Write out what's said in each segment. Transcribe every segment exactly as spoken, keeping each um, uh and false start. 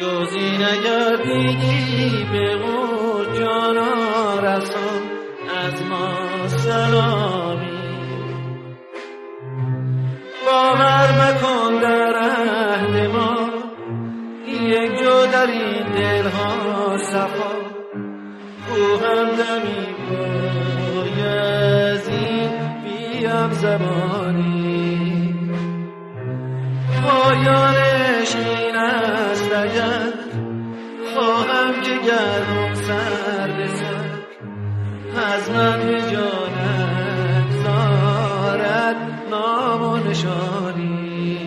جزی نگردیدی به او جانا رسان از ما سلامی. باور مکن در عهد ما یک جو در این دلها صفا، او هم دمی بایزی بیم زبانی. پایانش این است اگر خواهم که گردم سر به سر از من به جان نگذارد نام و نشانی.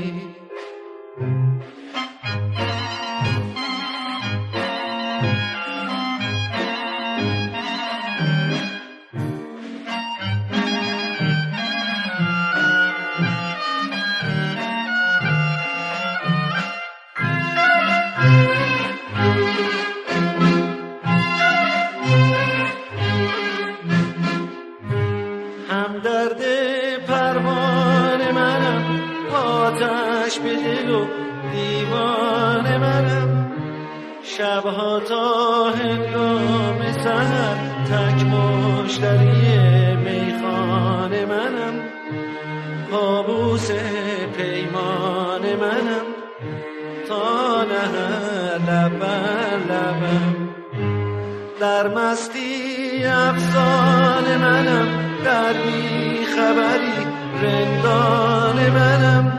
همدرد پروانه منم، آتش به دل و دیوانه منم. شبها تا هنگام سحر تک مشتری میخانه منم. کابوس پیمان منم تا نهر لب بر لبم. در مستی افسانه منم، در بی خبری رندان منم.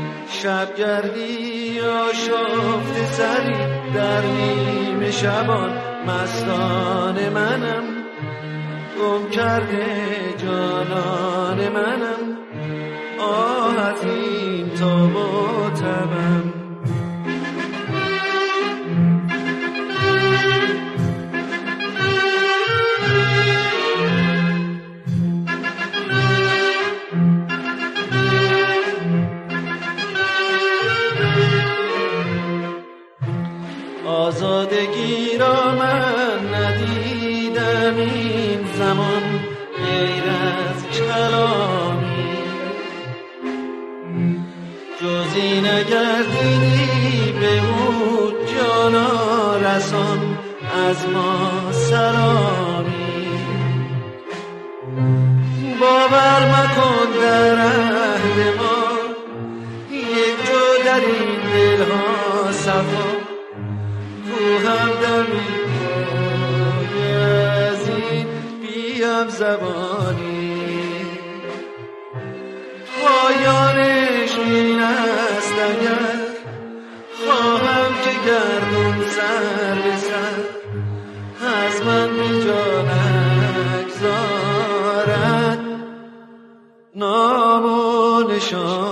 شبگردی آشفته سری در نیمه شبان مستان منم. گم کرده جانان منم، آهت این تاب و تبم. آزادگی را من ندیدم این زمان غیر از کلامی. جزی نگردیدی به او جانا رسان از ما سلامی. باور مکن در عهد ما یک جو در این دلها صفا، او هم دمی بایزید بیم زبانی. پایانش این است اگر خواهم که گردم سر به سر از من به جا نگذارد نام و نشان.